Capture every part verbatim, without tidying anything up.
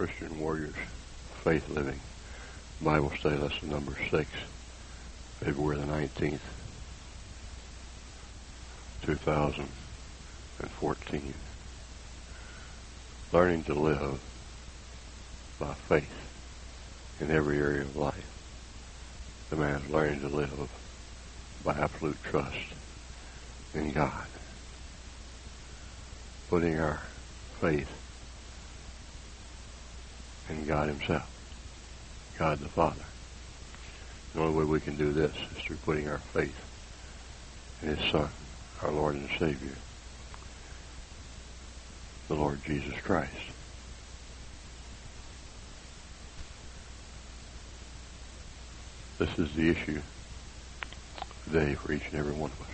Christian Warriors Faith Living Bible Study Lesson number six, February the nineteenth, two thousand fourteen. Learning to live by faith in every area of life demands learning to live by absolute trust in God. Putting our faith in God Himself, God the Father. The only way we can do this is through putting our faith in His Son, our Lord and Savior, the Lord Jesus Christ. This is the issue today for each and every one of us.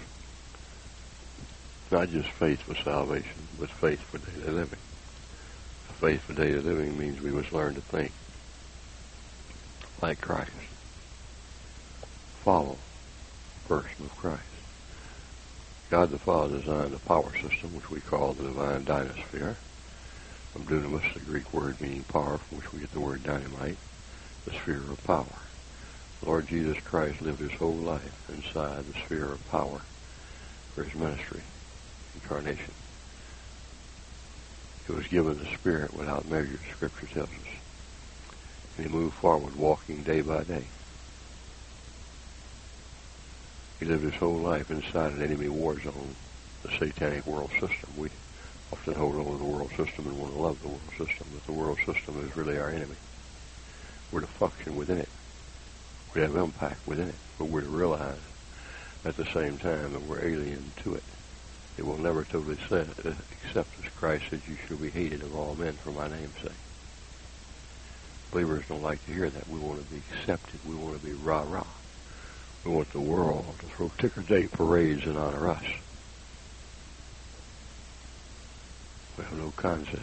Not just faith for salvation, but faith for daily living. Faith for daily living means we must learn to think like Christ. Follow the person of Christ. God the Father designed a power system which we call the divine dynasphere. From dunamis, the Greek word meaning power, from which we get the word dynamite, the sphere of power. The Lord Jesus Christ lived His whole life inside the sphere of power for His ministry, incarnation. He was given the Spirit without measure, Scripture tells us. And He moved forward, walking day by day. He lived His whole life inside an enemy war zone, the satanic world system. We often hold on to the world system and want to love the world system, but the world system is really our enemy. We're to function within it. We have impact within it, but we're to realize at the same time that we're alien to it. It will never totally say, except as Christ said, you shall be hated of all men for my name's sake. Believers don't like to hear that. We want to be accepted. We want to be rah-rah. We want the world to throw ticker-tape parades in honor us. We have no concept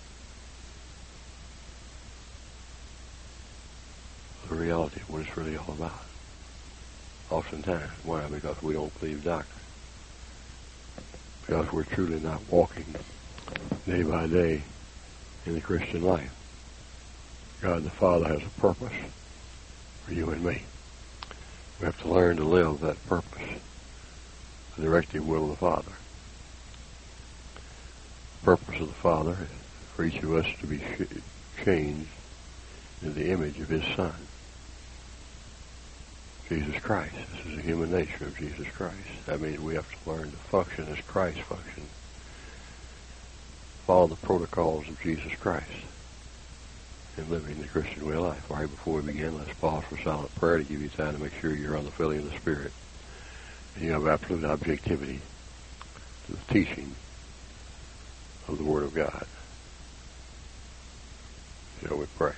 of the reality of what it's really all about. Oftentimes, why? Because we don't believe doctrine. Because we're truly not walking day by day in the Christian life. God the Father has a purpose for you and me. We have to learn to live that purpose, the directive will of the Father. The purpose of the Father is for each of us to be changed in the image of His Son, Jesus Christ. This is the human nature of Jesus Christ. That means we have to learn to function as Christ functioned. Follow the protocols of Jesus Christ in living the Christian way of life. All right, before we begin, let's pause for silent prayer to give you time to make sure you're on the filling of the Spirit and you have absolute objectivity to the teaching of the Word of God. Shall we pray?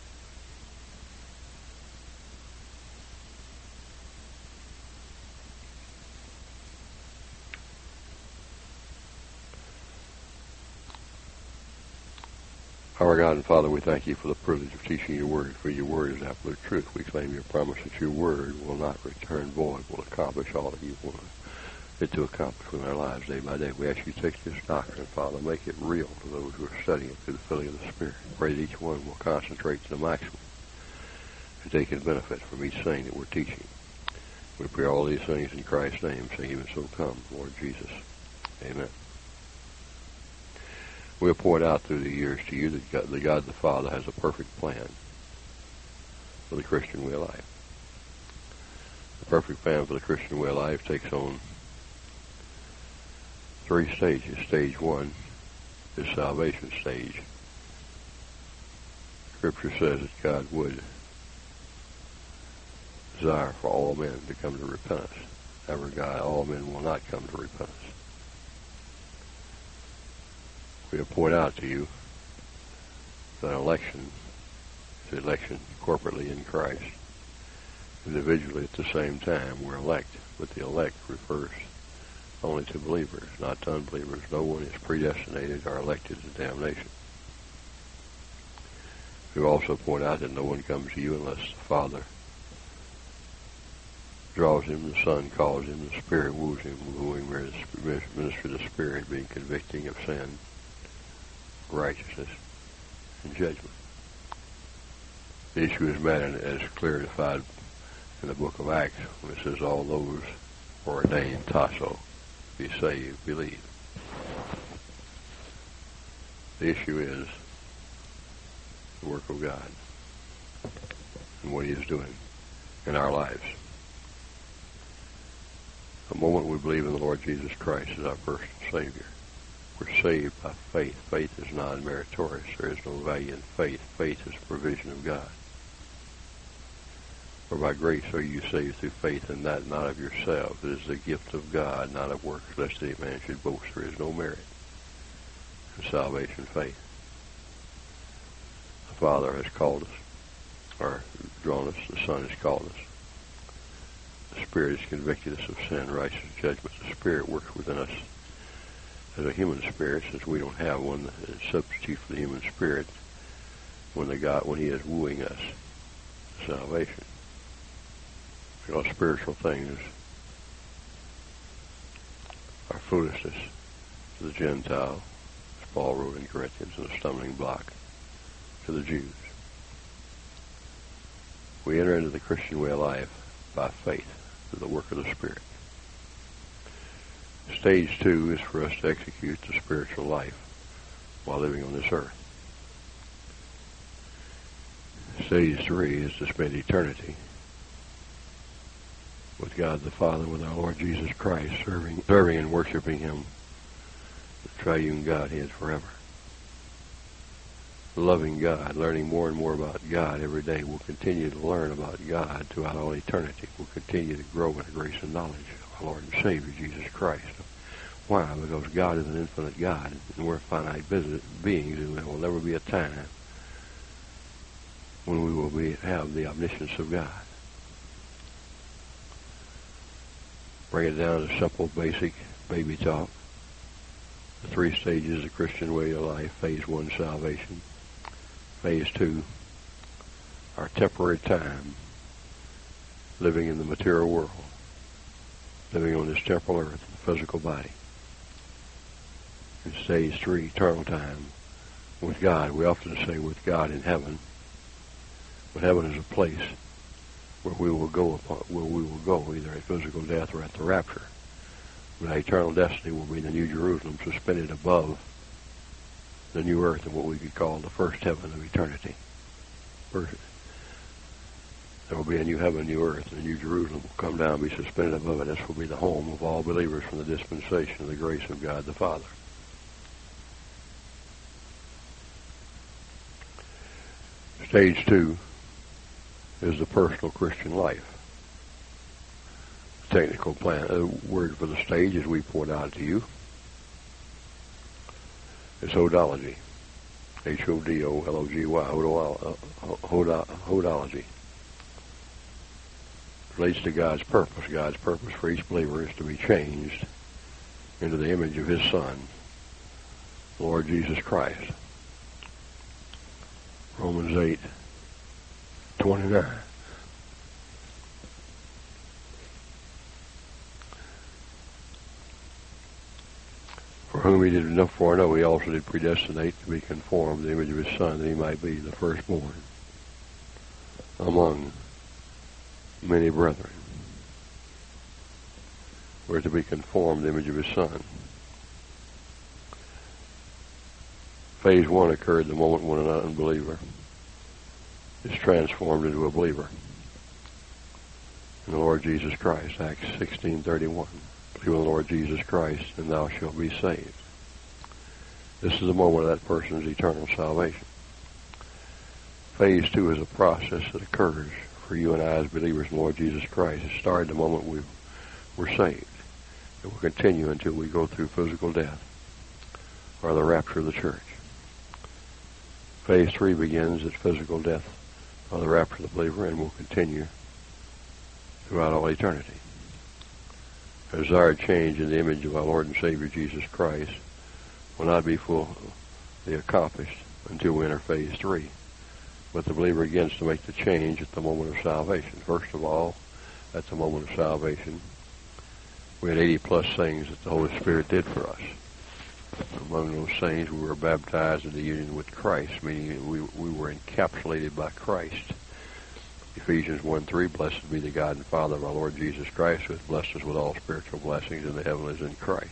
Our God and Father, we thank You for the privilege of teaching Your Word, for Your Word is absolute truth. We claim Your promise that Your Word will not return void, will accomplish all that You want it to accomplish in our lives day by day. We ask You to take this doctrine, Father, make it real to those who are studying it through the filling of the Spirit. Pray that each one will concentrate to the maximum and take a benefit from each thing that we're teaching. We pray all these things in Christ's name, saying, even so come, Lord Jesus. Amen. We have pointed out through the years to you that God, the God the Father has a perfect plan for the Christian way of life. The perfect plan for the Christian way of life takes on three stages. Stage one is salvation stage. Scripture says that God would desire for all men to come to repentance. However, God, all men will not come to repentance. We have pointed out to you that election is election corporately in Christ. Individually at the same time, we're elect, but the elect refers only to believers, not to unbelievers. No one is predestinated or elected to damnation. We also point out that no one comes to you unless the Father draws him, the Son calls him, the Spirit woos him, wooing minister of the Spirit, being convicting of sin, righteousness, and judgment. The issue is met as clarified in the book of Acts when it says all those were ordained tasso, be saved, believe. The issue is the work of God and what He is doing in our lives. The moment we believe in the Lord Jesus Christ as our personal Savior, we're saved by faith. Faith is non-meritorious. There is no value in faith. Faith is the provision of God. For by grace are you saved through faith, and that not of yourselves. It is the gift of God, not of works, lest any man should boast. There is no merit in salvation faith. The Father has called us, or drawn us. The Son has called us. The Spirit has convicted us of sin, righteousness, judgment. The Spirit works within us as a human spirit, since we don't have one that is substitute for the human spirit when the God, when He is wooing us to salvation. Because spiritual things are foolishness to the Gentile, as Paul wrote in Corinthians, and a stumbling block to the Jews. We enter into the Christian way of life by faith, through the work of the Spirit. Stage two is for us to execute the spiritual life while living on this earth. Stage three is to spend eternity with God the Father, with our Lord Jesus Christ, serving, serving and worshiping Him, the triune Godhead forever. Loving God, learning more and more about God every day. We'll continue to learn about God throughout all eternity. We'll continue to grow in the grace and knowledge of our Lord and Savior, Jesus Christ. Why? Because God is an infinite God, and we're finite beings, and there will never be a time when we will be have the omniscience of God. Bring it down to simple, basic baby talk. The three stages of the Christian way of life. Phase one, salvation. Phase two, our temporary time, living in the material world, living on this temporal earth, the physical body. And stage three, eternal time, with God. We often say with God in heaven, but heaven is a place where we will go upon, where we will go either at physical death or at the rapture. But our eternal destiny will be the New Jerusalem, suspended above the new earth, and what we could call the first heaven of eternity. First, there will be a new heaven, new earth, and the New Jerusalem will come down and be suspended above it. This will be the home of all believers from the dispensation of the grace of God the Father. Stage two is the personal Christian life. The technical plan, uh, word for the stage, as we point out to you, is hodology. H O D O L O G Y. Hodology. Relates to God's purpose. God's purpose for each believer is to be changed into the image of His Son, Lord Jesus Christ. Romans eight twenty-nine. For whom He did enough foreknow, He also did predestinate to be conformed to the image of His Son, that He might be the firstborn among many brethren. We're to be conformed to the image of His Son. Phase one occurred the moment when an unbeliever is transformed into a believer in the Lord Jesus Christ. Acts sixteen thirty-one. Believe in the Lord Jesus Christ, and thou shalt be saved. This is the moment of that person's eternal salvation. Phase two is a process that occurs for you and I as believers in the Lord Jesus Christ. It started the moment we were saved. It will continue until we go through physical death or the rapture of the church. Phase three begins at physical death or the rapture of the believer, and will continue throughout all eternity. A desired change in the image of our Lord and Savior Jesus Christ will not be fully accomplished until we enter phase three. But the believer begins to make the change at the moment of salvation. First of all, at the moment of salvation, we had eighty plus things that the Holy Spirit did for us. Among those things, we were baptized into union with Christ, meaning we, we were encapsulated by Christ Ephesians one three, blessed be the God and Father of our Lord Jesus Christ, who has blessed us with all spiritual blessings in the heavenlies in Christ.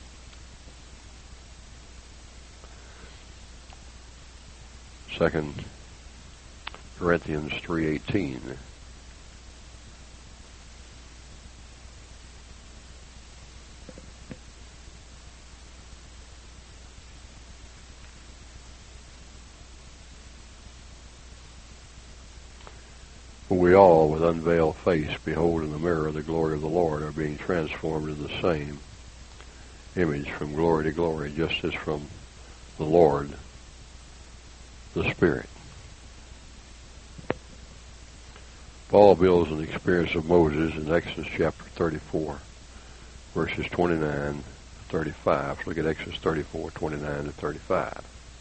Second Corinthians three eighteen. For we all, with unveiled face, behold in the mirror the glory of the Lord, are being transformed into the same image from glory to glory, just as from the Lord, the Spirit. Paul builds on the experience of Moses in Exodus chapter thirty-four, verses twenty-nine to thirty-five. So look at Exodus thirty-four, twenty-nine to thirty-five.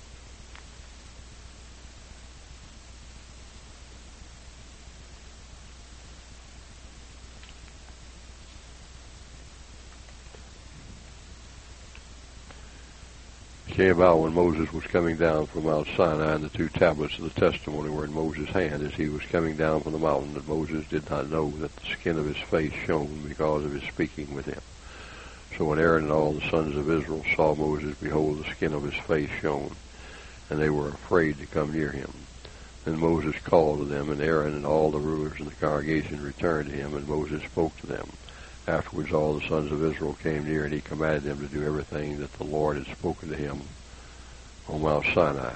It came about when Moses was coming down from Mount Sinai, and the two tablets of the testimony were in Moses' hand as he was coming down from the mountain, that Moses did not know that the skin of his face shone because of his speaking with him. So when Aaron and all the sons of Israel saw Moses, behold, the skin of his face shone, and they were afraid to come near him. Then Moses called to them, and Aaron and all the rulers of the congregation returned to him, and Moses spoke to them. Afterwards all the sons of Israel came near, and he commanded them to do everything that the Lord had spoken to him on Mount Sinai.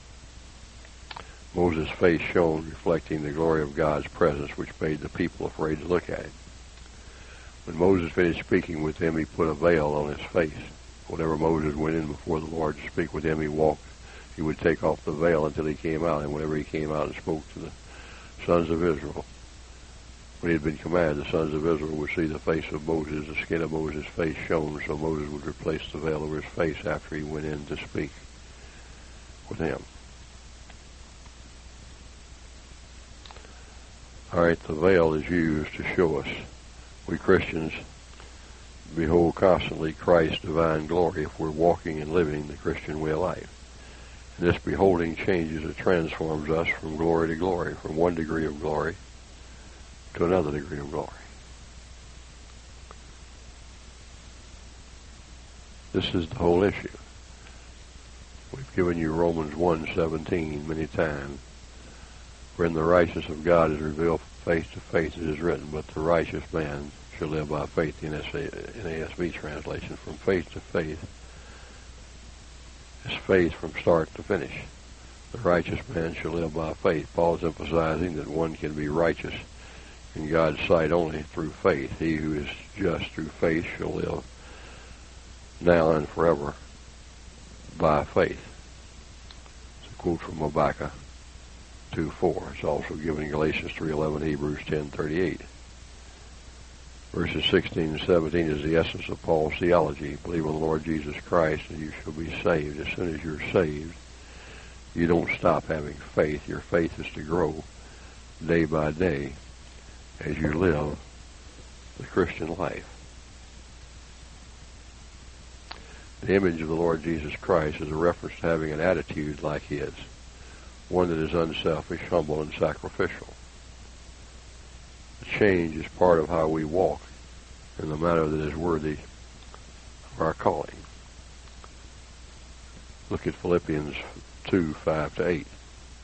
Moses' face shone, reflecting the glory of God's presence, which made the people afraid to look at him. When Moses finished speaking with them, he put a veil on his face. Whenever Moses went in before the Lord to speak with him, he walked, he would take off the veil until he came out, and whenever he came out and spoke to the sons of Israel, when he had been commanded, the sons of Israel would see the face of Moses, the skin of Moses' face shone, so Moses would replace the veil over his face after he went in to speak with him. All right, the veil is used to show us. We Christians behold constantly Christ's divine glory if we're walking and living the Christian way of life. And this beholding changes and transforms us from glory to glory, from one degree of glory to another degree of glory. This is the whole issue. We've given you Romans one seventeen many times. When the righteousness of God is revealed from faith to faith, it is written, but the righteous man shall live by faith, the N A S B translation. From faith to faith is faith from start to finish. The righteous man shall live by faith. Paul's emphasizing that one can be righteous in God's sight only through faith. He who is just through faith shall live now and forever by faith. It's a quote from Habakkuk two four. It's also given in Galatians three eleven, Hebrews ten thirty-eight. Verses sixteen and seventeen is the essence of Paul's theology. Believe on the Lord Jesus Christ and you shall be saved. As soon as you're saved, you don't stop having faith. Your faith is to grow day by day as you live the Christian life. The image of the Lord Jesus Christ is a reference to having an attitude like his, one that is unselfish, humble, and sacrificial. The change is part of how we walk in the manner that is worthy of our calling. Look at Philippians two, five to eight.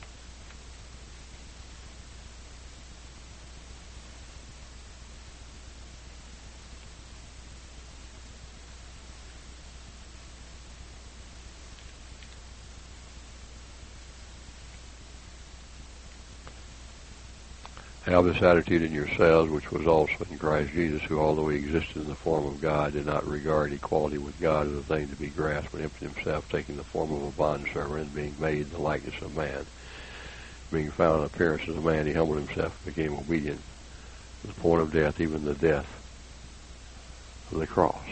Have this attitude in yourselves, which was also in Christ Jesus, who, although he existed in the form of God, did not regard equality with God as a thing to be grasped, but emptied himself, taking the form of a bondservant, and being made in the likeness of man. Being found in appearance as a man, he humbled himself and became obedient to the point of death, even the death of the cross.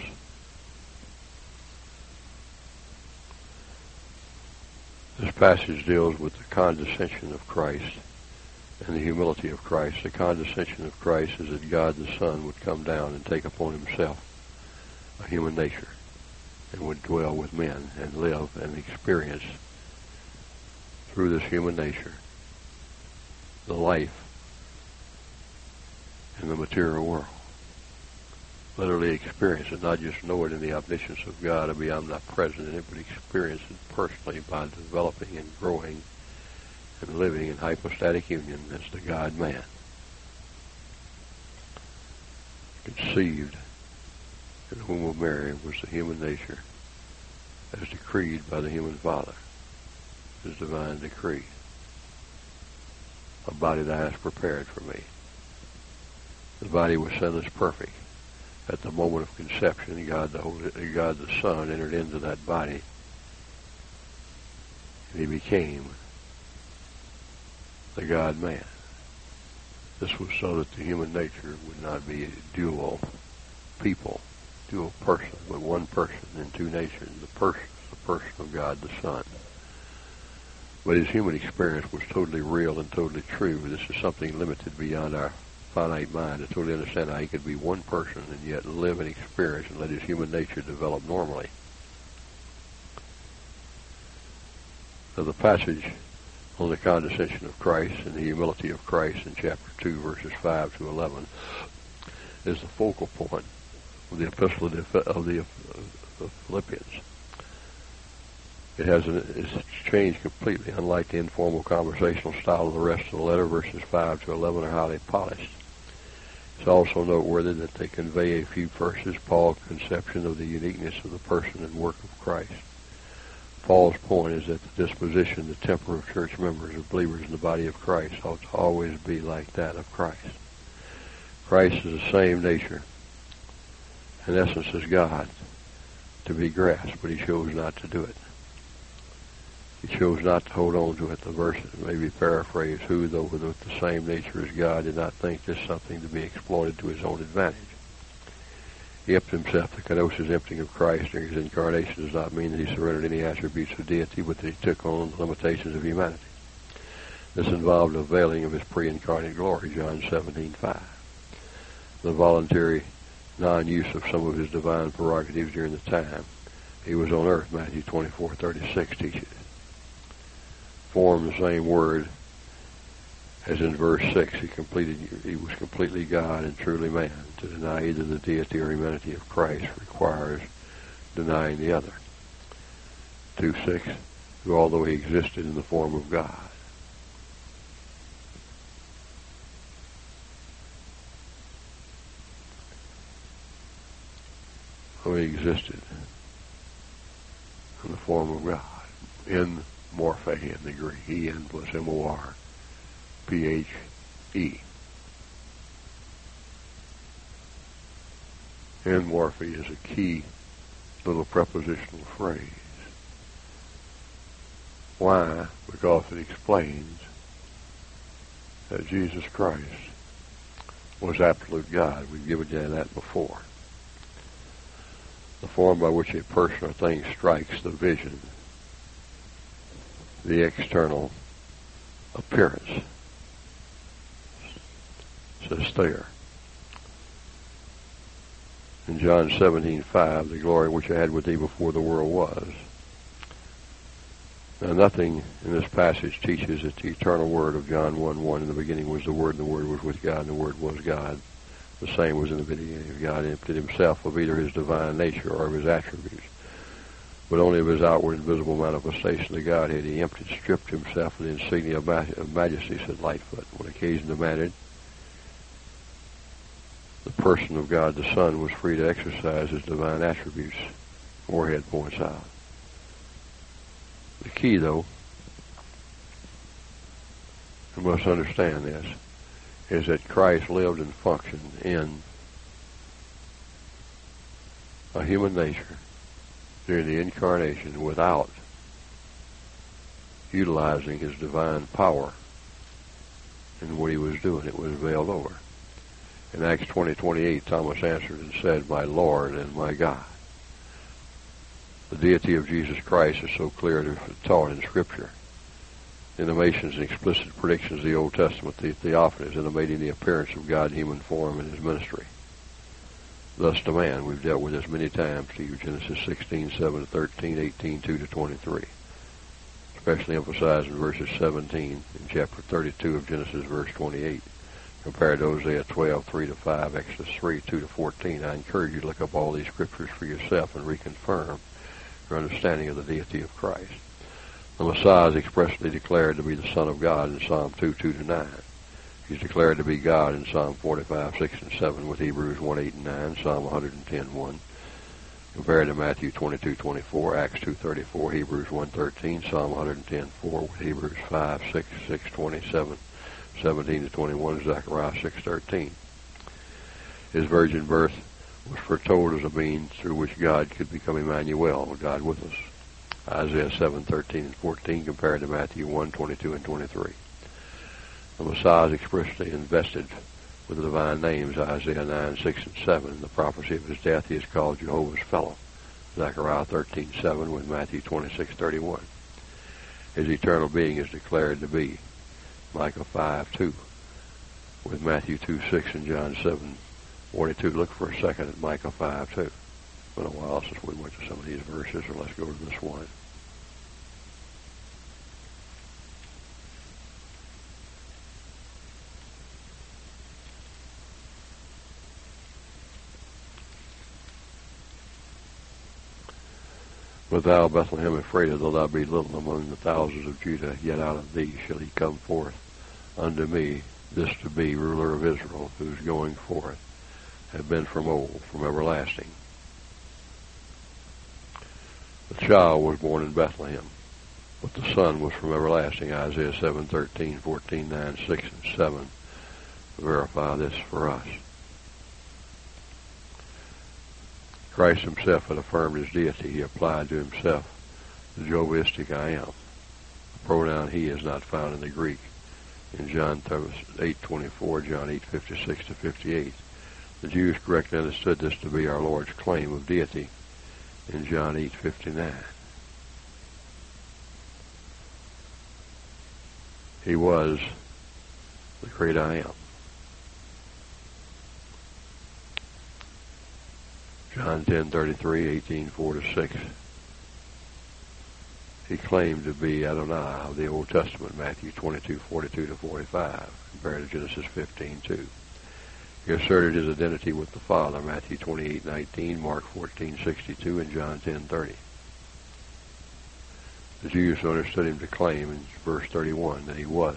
This passage deals with the condescension of Christ and the humility of Christ. The condescension of Christ is that God the Son would come down and take upon himself a human nature and would dwell with men and live and experience through this human nature the life in the material world. Literally experience it, not just know it in the omniscience of God or be omnipresent in it, but experience it personally by developing and growing and living in hypostatic union as the God-man. Conceived in the womb of Mary was the human nature as decreed by the human Father, his divine decree. A body thou hast prepared for me. The body was sinless perfect. At the moment of conception, God the Holy, God the Son entered into that body, and he became the God-man. This was so that the human nature would not be a dual people, dual person, but one person in two natures. The person, the person of God the Son. But his human experience was totally real and totally true. This is something limited beyond our finite mind to totally understand how he could be one person and yet live and experience and let his human nature develop normally. So the passage on the condescension of Christ and the humility of Christ in chapter two, verses five to eleven, is the focal point of the epistle of the, of the of Philippians. It has an, it's changed completely, unlike the informal conversational style of the rest of the letter. Verses five to eleven are highly polished. It's also noteworthy that they convey a few verses Paul's conception of the uniqueness of the person and work of Christ. Paul's point is that the disposition, the temper of church members, of believers in the body of Christ, ought to always be like that of Christ. Christ is the same nature, in essence, as God, to be grasped, but he chose not to do it. He chose not to hold on to it. The verse may be paraphrased, who, though with the same nature as God, did not think this something to be exploited to his own advantage. He emptied himself. The kenosis emptying of Christ during his incarnation does not mean that he surrendered any attributes of deity, but that he took on the limitations of humanity. This involved a veiling of his pre-incarnate glory, John seventeen five. The voluntary non-use of some of his divine prerogatives during the time he was on earth, Matthew twenty-four thirty-six teaches. Form the same word as in verse six. He completed. He was completely God and truly man. To deny either the deity or humanity of Christ requires denying the other. two six, who although he existed in the form of God, who he existed in the form of God, in morphe in the Greek, E N plus M O R P H E. En morphe is a key little prepositional phrase. Why? Because it explains that Jesus Christ was absolute God. We've given you that before. The form by which a person or thing strikes the vision, the external appearance, says there. In John seventeen five, the glory which I had with thee before the world was. Now, nothing in this passage teaches that the eternal word of John one one, in the beginning was the Word, and the Word was with God, and the Word was God. The same was in the beginning of God. He emptied himself of either his divine nature or of his attributes, but only of his outward and visible manifestation of Godhead. He emptied, stripped himself of the insignia of majesty, said Lightfoot, when occasion demanded. The person of God the Son was free to exercise his divine attributes, Moorhead points out. The key, though, you must understand this, is that Christ lived and functioned in a human nature during the incarnation without utilizing his divine power in what he was doing. It was veiled over. In Acts twenty twenty-eight, Thomas answered and said, "My Lord and my God." The deity of Jesus Christ is so clear to taught in Scripture. Intimations and explicit predictions of the Old Testament, the theophanies intimating the appearance of God in human form in his ministry. Thus to man, we've dealt with this many times, Steve, Genesis sixteen, seven to thirteen, eighteen, two to twenty-three. Especially emphasized in verses seventeen in chapter thirty-two of Genesis, verse twenty-eight. compared to Hosea twelve, three to five, Exodus three, two to fourteen. I encourage you to look up all these scriptures for yourself and reconfirm your understanding of the deity of Christ. The Messiah is expressly declared to be the Son of God in Psalm two, two to nine. He's declared to be God in Psalm forty-five, six and seven with Hebrews one, eight and nine, Psalm one ten, one. Compared to Matthew twenty-two, twenty-four, Acts two, thirty-four, Hebrews one, thirteen, Psalm one ten, four with Hebrews five, six, six, twenty-seven, seventeen to twenty-one, Zechariah six, thirteen. His virgin birth was foretold as a means through which God could become Emmanuel, God with us. Isaiah seven, thirteen and fourteen compared to Matthew one, twenty-two and twenty-three. The Messiah is expressly invested with the divine names, Isaiah nine, six and seven. The prophecy of his death, he is called Jehovah's fellow, Zechariah thirteen, seven with Matthew twenty-six, thirty-one. His eternal being is declared to be Micah five, two with Matthew two, six and John seven, forty-two. Look for a second at Micah five, two. It's been a while since we went to some of these verses, so let's go to this one. But thou, Bethlehem Ephratah, though thou be little among the thousands of Judah, yet out of thee shall he come forth unto me, this to be ruler of Israel, whose going forth have been from old, from everlasting. The child was born in Bethlehem, but the son was from everlasting. Isaiah seven, thirteen, fourteen, nine, six, and seven verify this for us. Christ himself had affirmed his deity. He applied to himself the Jovistic I am. The pronoun he is not found in the Greek. In John eight, twenty-four, John eight, fifty-six to fifty-eight. The Jews correctly understood this to be our Lord's claim of deity in John eight, fifty-nine. He was the great I am. John ten, thirty-three, eighteen, four to six. He claimed to be Adonai of the Old Testament, Matthew twenty-two, forty-two to forty-five, compared to Genesis fifteen, two. He asserted his identity with the Father, Matthew twenty-eight, nineteen, Mark fourteen, sixty-two, and John ten, thirty. The Jews understood him to claim in verse thirty-one that he was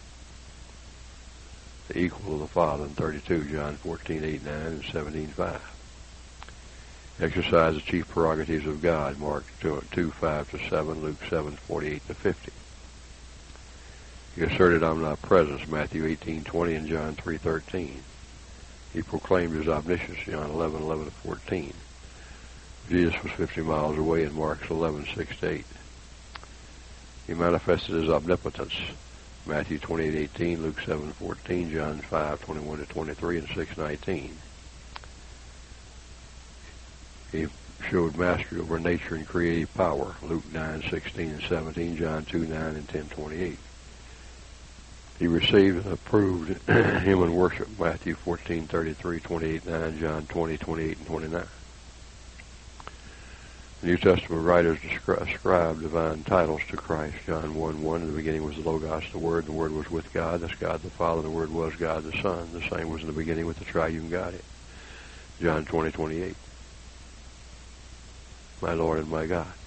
the equal of the Father in thirty-two, John fourteen, eight, nine, and seventeen, five. Exercise the chief prerogatives of God, Mark two, five to seven, Luke seven, forty-eight to fifty. He asserted omnipresence, Matthew eighteen, twenty, and John three, thirteen. He proclaimed his omniscience, John eleven, eleven to fourteen. Jesus was fifty miles away in Mark eleven, six to eight. He manifested his omnipotence, Matthew twenty-eight, eighteen, Luke seven, fourteen, John five, twenty-one to twenty-three, and six, nineteen. He showed mastery over nature and creative power, Luke nine, sixteen and seventeen, John two, nine and ten, twenty-eight. He received and approved human worship, Matthew fourteen, thirty-three, twenty-eight, nine, John twenty, twenty-eight and twenty-nine. The New Testament writers ascribe divine titles to Christ, John one, one, in the beginning was the Logos, the Word, the Word was with God, that's God the Father, the Word was God the Son, the same was in the beginning with the triune Godhead, John twenty, twenty-eight. My Lord and my God.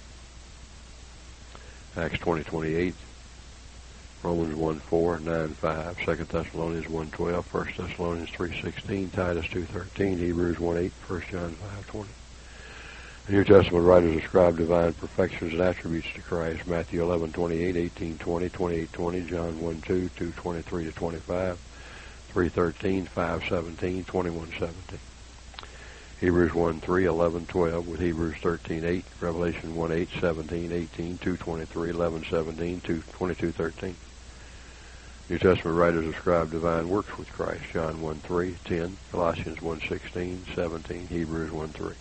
Acts twenty, twenty-eight, Romans one, four, nine, five, Second Thessalonians one, twelve, First Thessalonians three, sixteen, Titus two, thirteen, Hebrews one, eight, First John five, twenty. The New Testament writers ascribe divine perfections and attributes to Christ, Matthew eleven, twenty-eight, eighteen, twenty, twenty-eight, twenty, John one, two, two, twenty-three to twenty-five, three, thirteen, five, seventeen, twenty-one, seventeen. Hebrews one, three, eleven, twelve, with Hebrews thirteen, eight, Revelation one, eight, seventeen, eighteen, two, twenty-three, eleven, seventeen, two, twenty-two, thirteen. New Testament writers ascribe divine works with Christ, John one, three, ten, Colossians one, sixteen, seventeen, Hebrews one, three.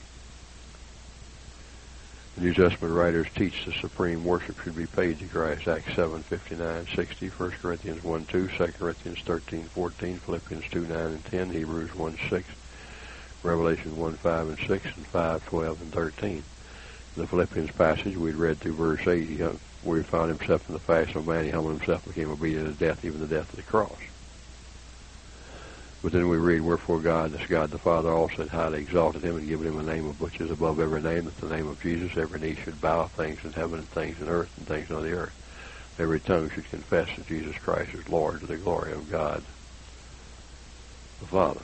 The New Testament writers teach the supreme worship should be paid to Christ, Acts seven, fifty-nine, sixty, First Corinthians one, two, Second Corinthians thirteen, fourteen, Philippians two, nine and ten, Hebrews one, six, Revelation one, five and six, and five, twelve and thirteen. In the Philippians passage, we'd read through verse eight, he, where he found himself in the fashion of man, he humbled himself, became obedient to death, even the death of the cross. But then we read, wherefore God, this God the Father also had highly exalted him and given him a name of which is above every name, that the name of Jesus every knee should bow, things in heaven and things in earth and things on the earth. Every tongue should confess that Jesus Christ is Lord, to the glory of God the Father.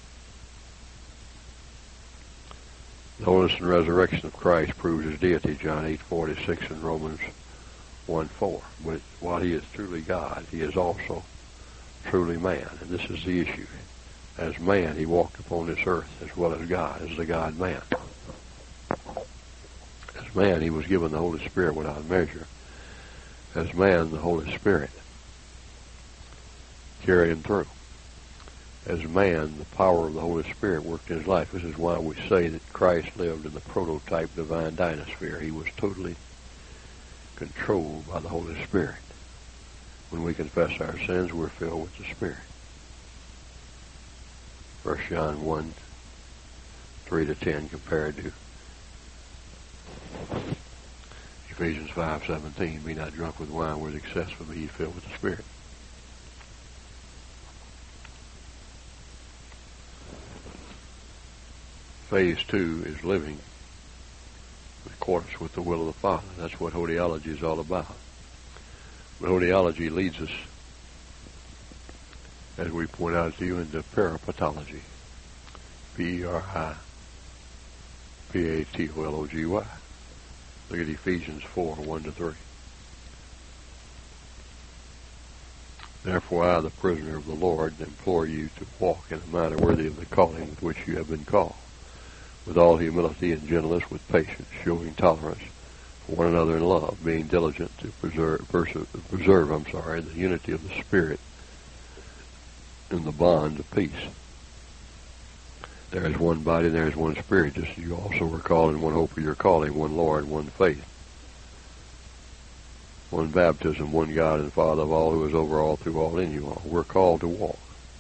The illness and resurrection of Christ proves his deity, John eight forty-six and Romans one four. But while he is truly God, he is also truly man. And this is the issue. As man, he walked upon this earth as well as God, as the God-man. As man, he was given the Holy Spirit without measure. As man, the Holy Spirit carried him through. As man, the power of the Holy Spirit worked in his life. This is why we say that Christ lived in the prototype divine dynasphere. He was totally controlled by the Holy Spirit. When we confess our sins, we're filled with the Spirit. First John one, three to ten compared to Ephesians five seventeen. Be not drunk with wine with excess, but be ye filled with the Spirit. Phase two is living in accordance with the will of the Father. That's what Hodeology is all about. But Hodeology leads us, as we point out to you, into parapatology. P E R I P A T O L O G Y. Look at Ephesians four, one to three. Therefore I, the prisoner of the Lord, implore you to walk in a manner worthy of the calling with which you have been called, with all humility and gentleness, with patience, showing tolerance for one another in love, being diligent to preserve, preserve, preserve I'm sorry, the unity of the Spirit in the bond of peace. There is one body, there is one Spirit, just as you also were called in one hope of your calling, one Lord, one faith, one baptism, one God and Father of all, who is over all, through all, in you all. We're called to walk.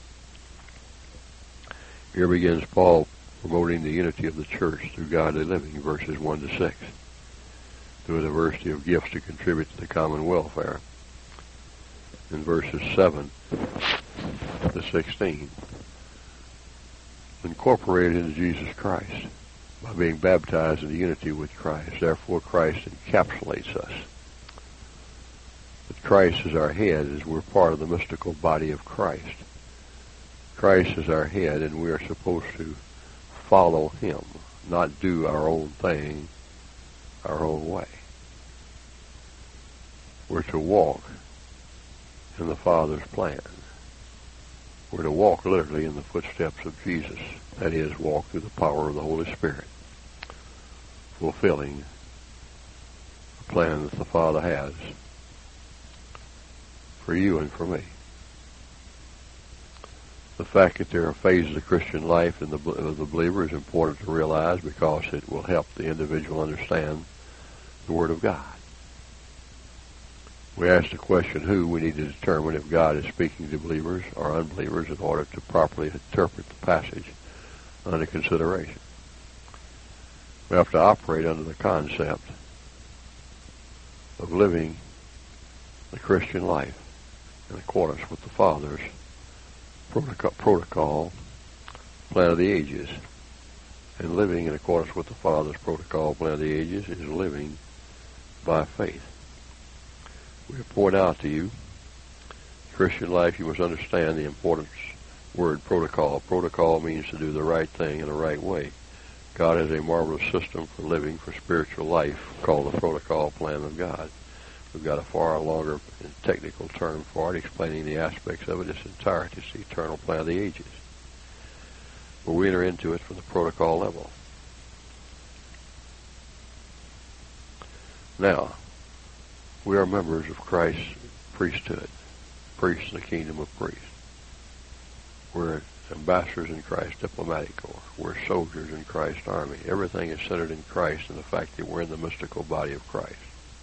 Here begins Paul promoting the unity of the church through godly living, verses one to six, through a diversity of gifts to contribute to the common welfare. In verses seven to sixteen, incorporated into Jesus Christ by being baptized into unity with Christ. Therefore, Christ encapsulates us. But Christ is our head, as we're part of the mystical body of Christ. Christ is our head, and we are supposed to follow him, not do our own thing our own way. We're to walk in the Father's plan. We're to walk literally in the footsteps of Jesus. That is, walk through the power of the Holy Spirit, fulfilling the plan that the Father has for you and for me. The fact that there are phases of Christian life in the, of the believer is important to realize, because it will help the individual understand the Word of God. We ask the question who, we need to determine if God is speaking to believers or unbelievers in order to properly interpret the passage under consideration. We have to operate under the concept of living the Christian life in accordance with the Father's protocol, protocol plan of the ages. And living in accordance with the Father's protocol plan of the ages is living by faith. We point out to you, Christian life, you must understand the importance word protocol. Protocol means to do the right thing in the right way. God has a marvelous system for living for spiritual life called the protocol plan of God. We've got a far longer and technical term for it, explaining the aspects of it in its entirety. It's the eternal plan of the ages. But we enter into it from the protocol level. Now, we are members of Christ's priesthood, priests in the kingdom of priests. We're ambassadors in Christ's diplomatic corps. We're soldiers in Christ's army. Everything is centered in Christ and the fact that we're in the mystical body of Christ.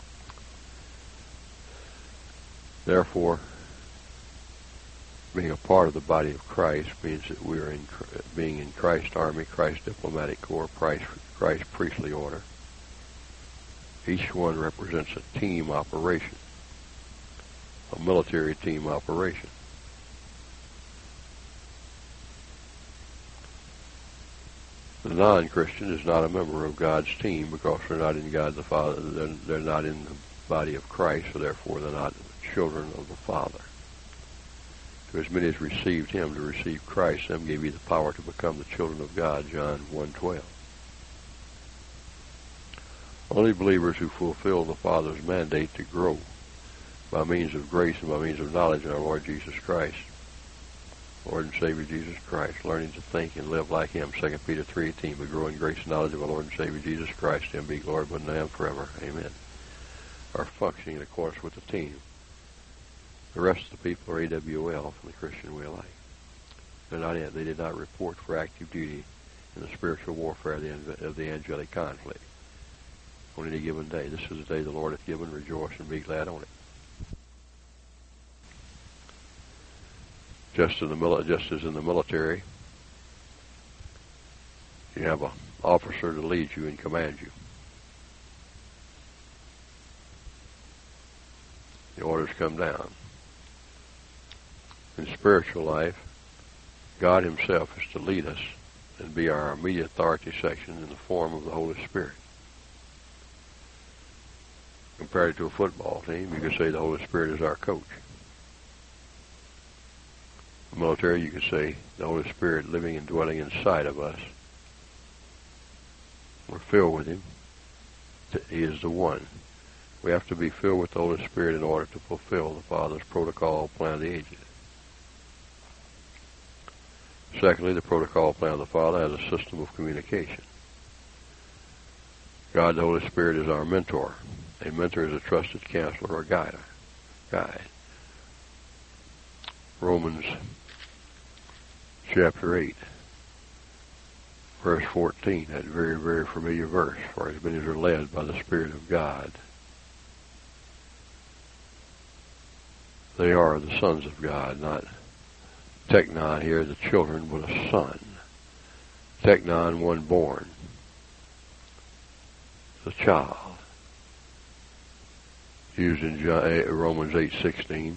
Therefore, being a part of the body of Christ means that we are in, being in Christ's army, Christ's diplomatic corps, Christ, Christ's priestly order. Each one represents a team operation, a military team operation. The non-Christian is not a member of God's team because they're not in God the Father. They're, they're not in the body of Christ, so therefore they're not children of the Father. To as many as received him to receive Christ, them gave you the power to become the children of God, John one twelve. Only believers who fulfill the Father's mandate to grow by means of grace and by means of knowledge in our Lord Jesus Christ, Lord and Savior Jesus Christ, learning to think and live like him, Second Peter three eighteen, but grow in grace and knowledge of our Lord and Savior Jesus Christ, him be glory but now and forever. Amen. Are functioning in accordance with the team. The rest of the people are A W L from the Christian way of life. They're not in. They did not report for active duty in the spiritual warfare of the, of the angelic conflict on any given day. This is the day the Lord hath given. Rejoice and be glad on it. Just, in the mili- just as in the military, you have an officer to lead you and command you. The orders come down. In spiritual life, God himself is to lead us and be our immediate authority section in the form of the Holy Spirit. Compared to a football team, you could say the Holy Spirit is our coach. In the military, you could say the Holy Spirit living and dwelling inside of us. We're filled with him. He is the one. We have to be filled with the Holy Spirit in order to fulfill the Father's protocol plan of the ages. Secondly, the protocol plan of the Father has a system of communication. God, the Holy Spirit, is our mentor. A mentor is a trusted counselor or guide. guide. Romans chapter eight, verse fourteen, that very, very familiar verse, for as many as are led by the Spirit of God, they are the sons of God, not teknon here, the children, but a son. Teknon, one born. The child. Used in Romans eight sixteen,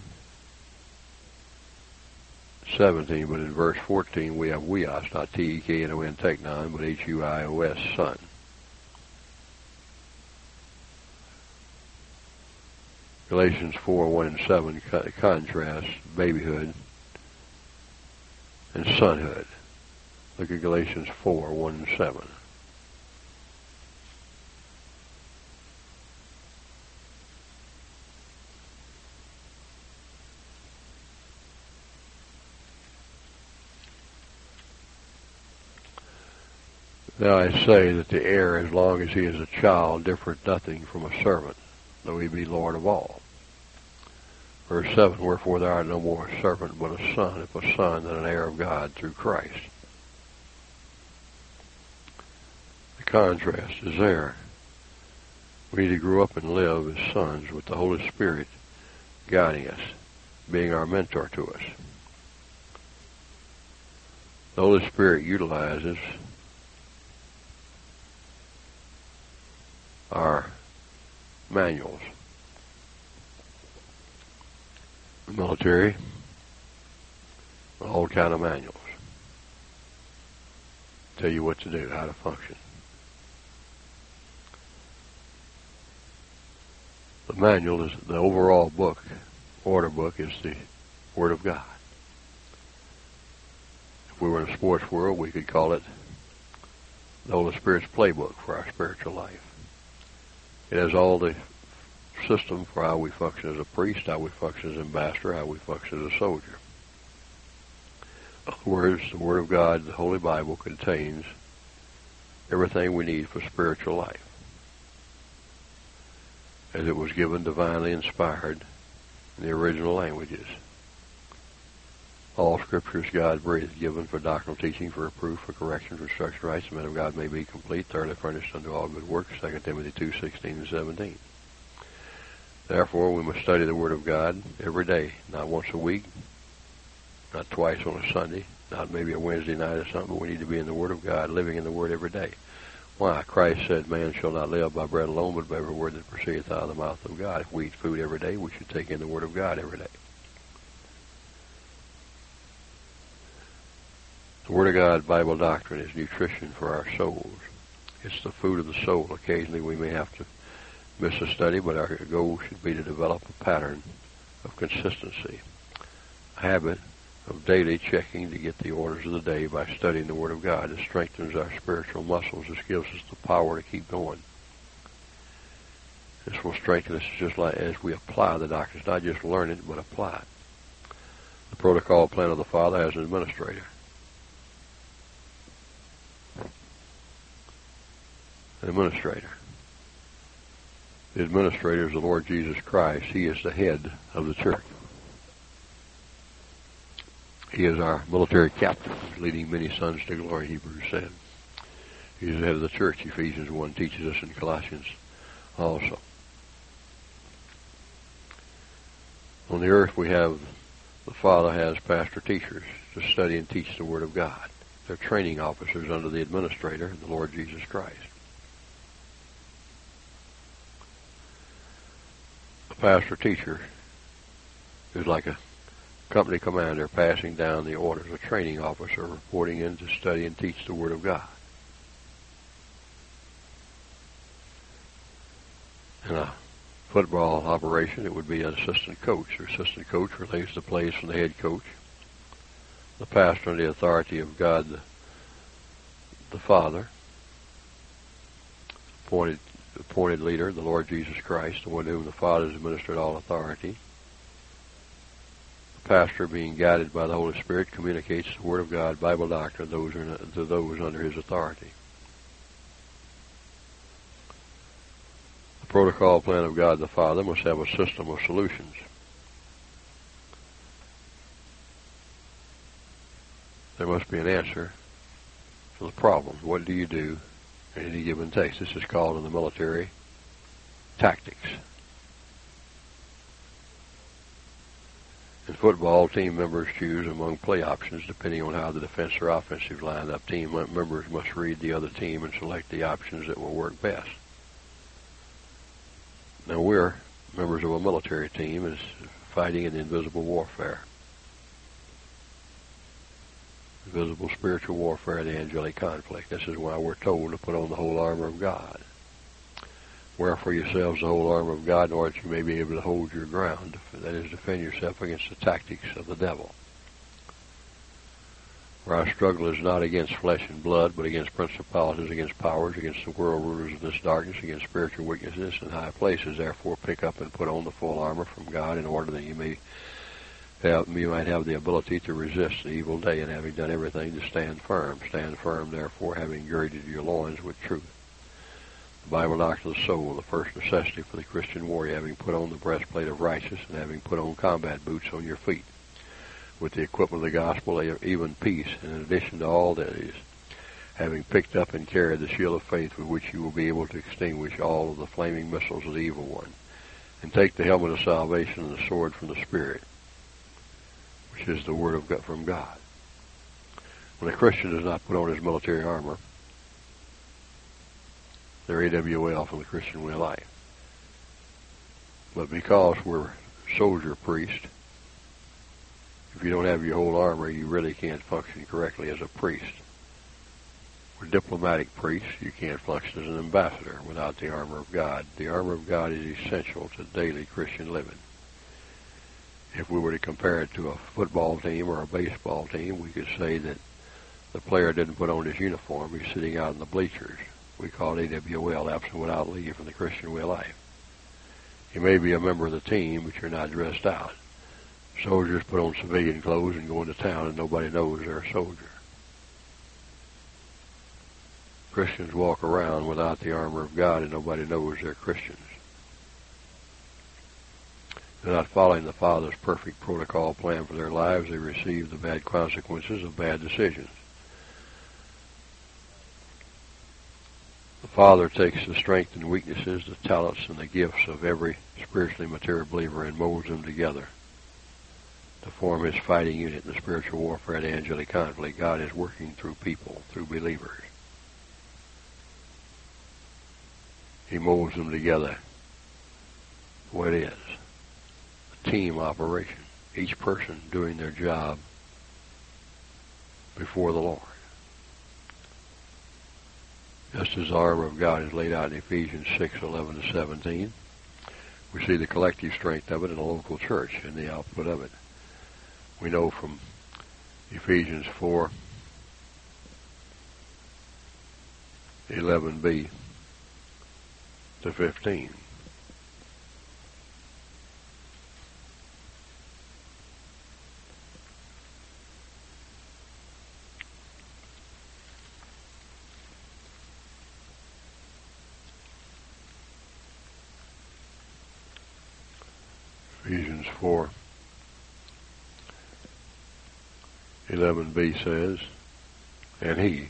seventeen, but in verse fourteen we have huios, not T E K N O N, teknon, but H U I O S, son. Galatians four, one and seven contrast babyhood and sonhood. Look at Galatians four, one and seven. Now I say that the heir, as long as he is a child, differeth nothing from a servant, though he be Lord of all. Verse seven, wherefore thou art no more a servant, but a son, if a son, then an heir of God through Christ. The contrast is there. We need to grow up and live as sons with the Holy Spirit guiding us, being our mentor to us. The Holy Spirit utilizes our manuals. The military, all kind of manuals. Tell you what to do, how to function. The manual is the overall book, order book is the Word of God. If we were in a sports world, we could call it the Holy Spirit's playbook for our spiritual life. It has all the system for how we function as a priest, how we function as an ambassador, how we function as a soldier. In other words, the Word of God, the Holy Bible, contains everything we need for spiritual life, as it was given divinely inspired in the original languages. All Scripture is God-breathed, given for doctrinal teaching, for reproof, for correction, for instruction, rights, the man of God may be complete, thoroughly furnished unto all good works, Second Timothy two, sixteen and seventeen. Therefore, we must study the Word of God every day, not once a week, not twice on a Sunday, not maybe a Wednesday night or something, but we need to be in the Word of God, living in the Word every day. Why? Christ said, man shall not live by bread alone, but by every word that proceedeth out of the mouth of God. If we eat food every day, we should take in the Word of God every day. The Word of God, Bible doctrine, is nutrition for our souls. It's the food of the soul. Occasionally we may have to miss a study, but our goal should be to develop a pattern of consistency, a habit of daily checking to get the orders of the day by studying the Word of God. It strengthens our spiritual muscles. This gives us the power to keep going. This will strengthen us just like as we apply the doctrine. It's not just learn it, but apply it. The protocol plan of the Father has an administrator. An administrator. The administrator is the Lord Jesus Christ. He is the head of the church. He is our military captain, leading many sons to glory, Hebrews said. He is the head of the church, Ephesians one teaches us, in Colossians also. On the earth we have, the Father has pastor teachers to study and teach the Word of God. They're training officers under the administrator, the Lord Jesus Christ. A pastor teacher is like a company commander passing down the orders, a training officer reporting in to study and teach the Word of God. In a football operation, it would be an assistant coach. The assistant coach relays the plays from the head coach. The pastor, under the authority of God, the, the Father, appointed, appointed leader, the Lord Jesus Christ, the one to whom the Father has administered all authority. The pastor, being guided by the Holy Spirit, communicates the Word of God, Bible doctrine, those are, to those under his authority. The protocol plan of God the Father must have a system of solutions. There must be an answer to the problem. What do you do in any given case? This is called in the military tactics. In football, team members choose among play options depending on how the defense or offensive line-up. Team members must read the other team and select the options that will work best. Now we're members of a military team is fighting in invisible warfare. Invisible spiritual warfare, the angelic conflict. This is why we're told to put on the whole armor of God. Wear for yourselves the whole armor of God in order that you may be able to hold your ground. That is, defend yourself against the tactics of the devil. For our struggle is not against flesh and blood, but against principalities, against powers, against the world rulers of this darkness, against spiritual weaknesses in high places. Therefore, pick up and put on the full armor from God in order that you may have, you might have the ability to resist the evil day, and having done everything, to stand firm. Stand firm, therefore, having girded your loins with truth. The Bible doctrine of the soul, the first necessity for the Christian warrior, having put on the breastplate of righteousness and having put on combat boots on your feet, with the equipment of the gospel, even peace, and in addition to all that is, having picked up and carried the shield of faith with which you will be able to extinguish all of the flaming missiles of the evil one, and take the helmet of salvation and the sword from the Spirit, which is the word of God from God. When a Christian does not put on his military armor, they're A W L from the Christian way of life. But because we're soldier priests, if you don't have your whole armor, you really can't function correctly as a priest. We're diplomatic priests. You can't function as an ambassador without the armor of God. The armor of God is essential to daily Christian living. If we were to compare it to a football team or a baseball team, we could say that the player didn't put on his uniform. He's sitting out in the bleachers. We call it A W L, absent without leave, from the Christian way of life. You may be a member of the team, but you're not dressed out. Soldiers put on civilian clothes and go into town, and nobody knows they're a soldier. Christians walk around without the armor of God, and nobody knows they're Christians. They're not following the Father's perfect protocol plan for their lives. They receive the bad consequences of bad decisions. The Father takes the strength and weaknesses, the talents and the gifts of every spiritually mature believer and molds them together to form his fighting unit in the spiritual warfare and angelic conflict. God is working through people, through believers. He molds them together. What it is. A team operation. Each person doing their job before the Lord. Just as the armor of God is laid out in Ephesians six, eleven to seventeen, we see the collective strength of it in a local church and the output of it. We know from Ephesians four, eleven b to fifteen. Ephesians four, eleven b says, and he,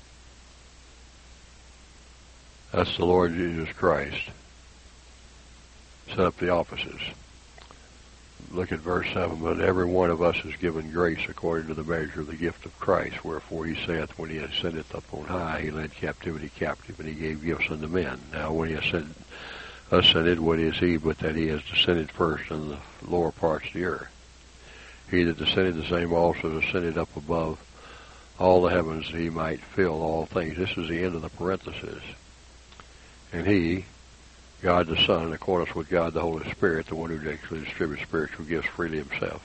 that's the Lord Jesus Christ, set up the offices. Look at verse seven, but every one of us is given grace according to the measure of the gift of Christ, wherefore he saith, when he ascendeth up on high, he led captivity captive, and he gave gifts unto men. Now when he ascended, ascended, what is he but that he has descended first into the lower parts of the earth? He that descended, the same also ascended up above all the heavens, that he might fill all things. This is the end of the parenthesis. And he, God the Son, in accordance with God the Holy Spirit, the one who actually distributes spiritual gifts freely himself,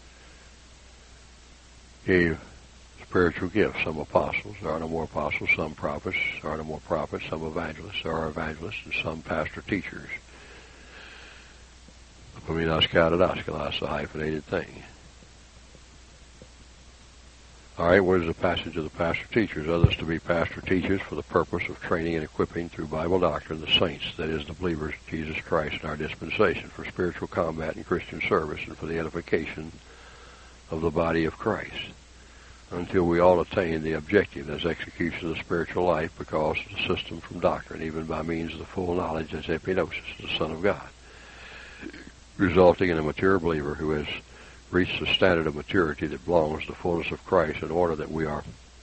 gave spiritual gifts, some apostles, there are no more apostles, some prophets, there are no more prophets, some evangelists, there are evangelists, and some pastor teachers. Epaminus Katadoskelos, a hyphenated thing. All right, what is the passage of the pastor teachers? Others to be pastor teachers for the purpose of training and equipping through Bible doctrine the saints, that is, the believers of Jesus Christ in our dispensation, for spiritual combat and Christian service, and for the edification of the body of Christ, until we all attain the objective as execution of the spiritual life, because of the system from doctrine, even by means of the full knowledge as epignosis, the Son of God, resulting in a mature believer who has reached the standard of maturity that belongs to the fullness of Christ, in order that we are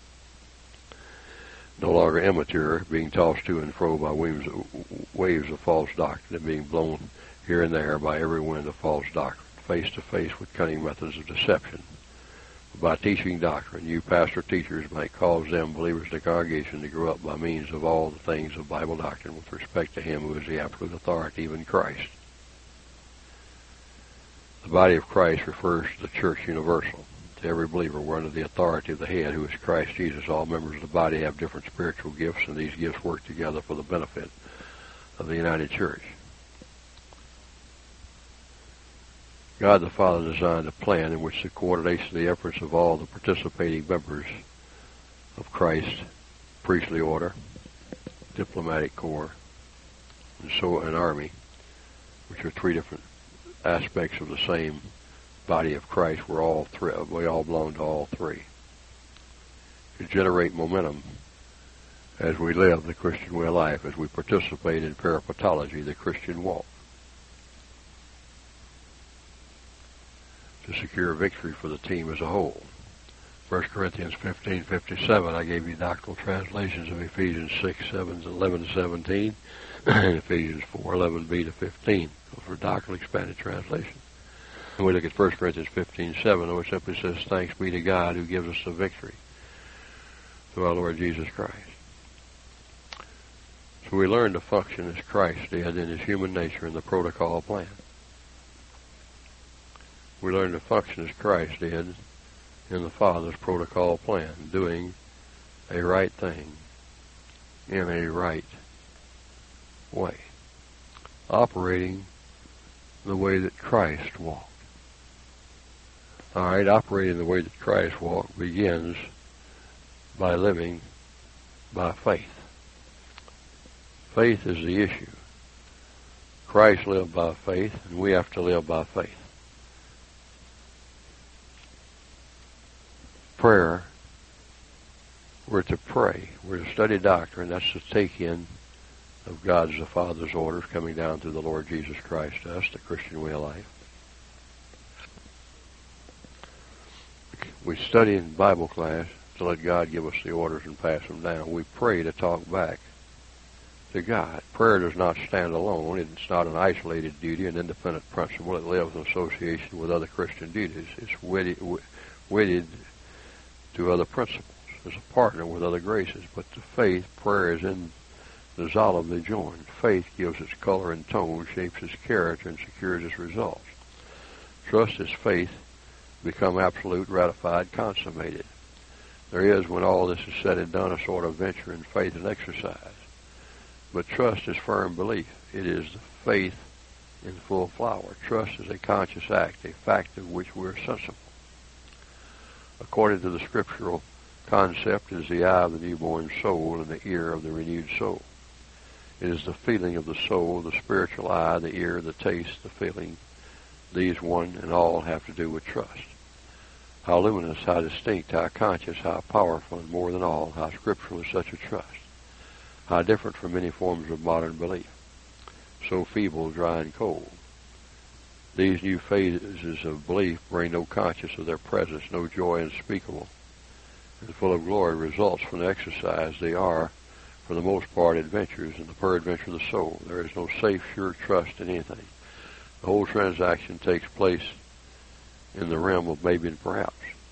no longer immature, being tossed to and fro by waves of, waves of false doctrine, and being blown here and there by every wind of false doctrine, face to face with cunning methods of deception. By teaching doctrine, you pastor teachers might cause them, believers in the congregation, to grow up by means of all the things of Bible doctrine with respect to him who is the absolute authority, even Christ. The body of Christ refers to the church universal. To every believer, we're under the authority of the head, who is Christ Jesus. All members of the body have different spiritual gifts, and these gifts work together for the benefit of the united church. God the Father designed a plan in which the coordination of the efforts of all the participating members of Christ's priestly order, diplomatic corps, and so an army, which are three different aspects of the same body of Christ. We're all three. We all belong to all three. To generate momentum as we live the Christian way of life, as we participate in parapatology, the Christian walk, to secure victory for the team as a whole. First Corinthians fifteen fifty-seven, I gave you doctrinal translations of Ephesians six, seven, eleven to seventeen, and Ephesians four, eleven b to fifteen. For doctrinal expanded translation. And we look at First Corinthians fifteen, seven, which simply says, thanks be to God who gives us the victory through our Lord Jesus Christ. So we learn to function as Christ did in his human nature in the protocol plan. We learn to function as Christ did in the Father's protocol plan, doing a right thing in a right way, operating the way that Christ walked. All right, operating the way that Christ walked begins by living by faith. Faith is the issue. Christ lived by faith, and we have to live by faith. Prayer, we're to pray. We're to study doctrine. That's to take in of God's the Father's orders coming down through the Lord Jesus Christ to us, the Christian way of life. We study in Bible class to let God give us the orders and pass them down. We pray to talk back to God. Prayer does not stand alone. It's not an isolated duty, an independent principle. It lives in association with other Christian duties. It's wedded, wedded to other principles, as a partner with other graces. But to faith, prayer is indissolubly joined. Faith gives its color and tone, shapes its character, and secures its results. Trust is faith become absolute, ratified, consummated. There is, when all this is said and done, a sort of venture in faith and exercise. But trust is firm belief. It is the faith in full flower. Trust is a conscious act, a fact of which we are sensible. According to the scriptural concept, it is the eye of the newborn soul and the ear of the renewed soul. It is the feeling of the soul, the spiritual eye, the ear, the taste, the feeling. These one and all have to do with trust. How luminous, how distinct, how conscious, how powerful, and more than all, how scriptural is such a trust. How different from many forms of modern belief. So feeble, dry, and cold. These new phases of belief bring no conscience of their presence, no joy unspeakable and full of glory results from the exercise. They are, for the most part, adventures in the peradventure of the soul. There is no safe, sure trust in anything. The whole transaction takes place in the realm of maybe and perhaps